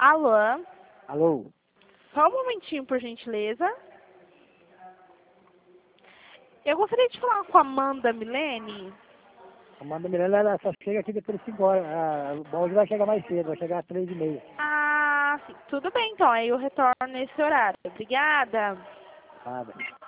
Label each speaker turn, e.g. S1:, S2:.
S1: Alô?
S2: Alô?
S1: Só um momentinho, por gentileza. Eu gostaria de falar com a Amanda Milene.
S2: Amanda Miranda, ela só chega aqui depois de 5 horas. O bonde vai chegar mais cedo, vai chegar às 3h30.
S1: Ah, sim. Tudo bem, então. Aí eu retorno nesse horário. Obrigada.
S2: Nada.